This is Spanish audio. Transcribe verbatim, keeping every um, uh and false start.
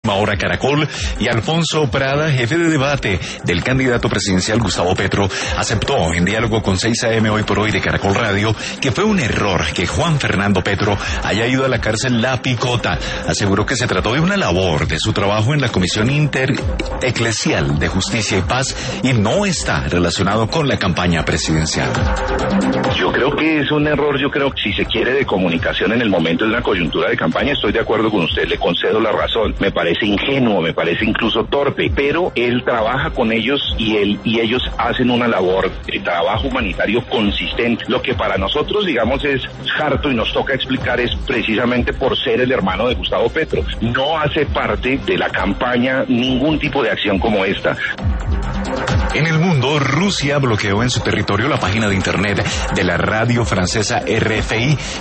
Ahora Caracol, y Alfonso Prada, jefe de debate del candidato presidencial Gustavo Petro, aceptó en diálogo con seis A M Hoy por Hoy de Caracol Radio que fue un error que Juan Fernando Petro haya ido a la cárcel La Picota. Aseguró que se trató de una labor de su trabajo en la Comisión Intereclesial de Justicia y Paz y no está relacionado con la campaña presidencial. Yo creo que es un error, yo creo que si se quiere de comunicación en el momento de una coyuntura de campaña, estoy de acuerdo con usted, le concedo la razón. Me parece ingenuo, me parece incluso torpe, pero él trabaja con ellos y él y ellos hacen una labor de trabajo humanitario consistente. Lo que para nosotros, digamos, es harto y nos toca explicar es precisamente por ser el hermano de Gustavo Petro. No hace parte de la campaña ningún tipo de acción como esta. En el mundo, Rusia bloqueó en su territorio la página de internet de la radio francesa R F I